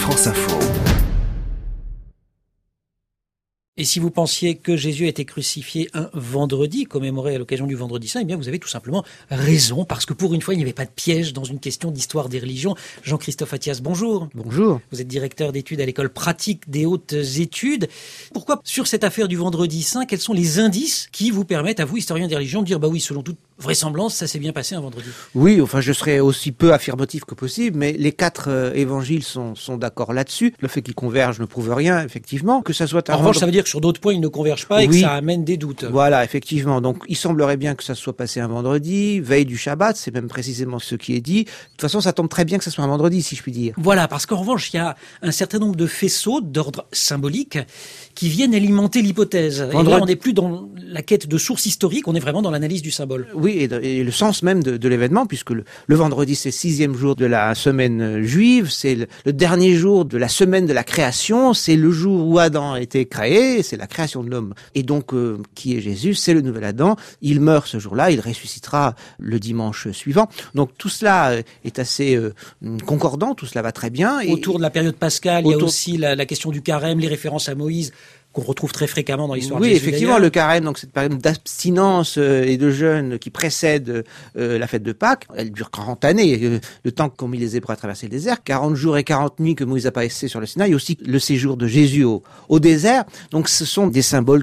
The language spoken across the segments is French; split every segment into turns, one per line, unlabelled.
France Info.
Et si vous pensiez que Jésus a été crucifié un vendredi, commémoré à l'occasion du Vendredi Saint, eh bien vous avez tout simplement raison, parce que pour une fois, il n'y avait pas de piège dans une question d'histoire des religions. Jean-Christophe Attias, bonjour.
Bonjour.
Vous êtes directeur d'études à l'école pratique des hautes études. Pourquoi, sur cette affaire du Vendredi Saint, quels sont les indices qui vous permettent, à vous, historien des religions, de dire, bah oui, selon toute vraisemblance, ça s'est bien passé un vendredi?
Oui, enfin, je serais aussi peu affirmatif que possible, mais les quatre évangiles sont d'accord là-dessus. Le fait qu'ils convergent ne prouve rien, effectivement. Que ça soit
en revanche, ça veut dire que sur d'autres points, ils ne convergent pas et que ça amène des doutes.
Voilà, effectivement. Donc, il semblerait bien que ça soit passé un vendredi, veille du Shabbat, c'est même précisément ce qui est dit. De toute façon, ça tombe très bien que ça soit un vendredi, si je puis dire.
Voilà, parce qu'en revanche, il y a un certain nombre de faisceaux d'ordre symbolique qui viennent alimenter l'hypothèse. Et là, on n'est plus dans la quête de sources historiques, on est vraiment dans l'analyse du symbole.
Oui, et le sens même de l'événement, puisque le vendredi, c'est le 6e jour de la semaine juive, c'est le dernier jour de la semaine de la création, c'est le jour où Adam a été créé, c'est la création de l'homme. Et donc, qui est Jésus? C'est le nouvel Adam. Il meurt ce jour-là, il ressuscitera le dimanche suivant. Donc, tout cela est assez concordant, tout cela va très bien. Et
autour de la période pascale, il y a aussi la question du carême, les références à Moïse, qu'on retrouve très fréquemment dans l'histoire de Jésus.
Oui, effectivement,
d'ailleurs.
Le carême, donc cette période d'abstinence et de jeûne qui précède la fête de Pâques, elle dure 40 années, le temps qu'ont mis les Hébreux à traverser le désert, 40 jours et 40 nuits que Moïse a passé sur le Sinaï, aussi le séjour de Jésus au désert. Donc ce sont des symboles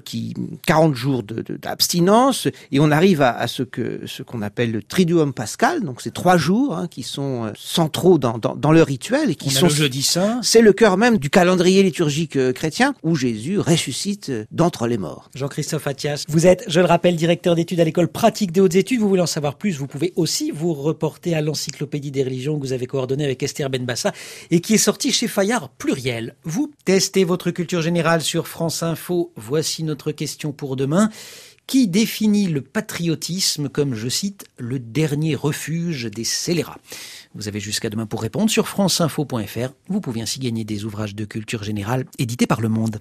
40 jours d'abstinence, et on arrive à ce qu'on appelle le Triduum Pascal, donc ces 3 jours qui sont centraux dans le rituel et qui sont
le jeudi saint.
C'est le cœur même du calendrier liturgique chrétien où Jésus ressuscite d'entre les morts.
Jean-Christophe Attias, vous êtes, je le rappelle, directeur d'études à l'école pratique des hautes études. Vous voulez en savoir plus, vous pouvez aussi vous reporter à l'encyclopédie des religions que vous avez coordonnée avec Esther Benbassa et qui est sortie chez Fayard Pluriel. Vous testez votre culture générale sur France Info. Voici notre question pour demain. Qui définit le patriotisme comme, je cite, le dernier refuge des scélérats? Vous avez jusqu'à demain pour répondre sur franceinfo.fr. Vous pouvez ainsi gagner des ouvrages de culture générale édités par Le Monde.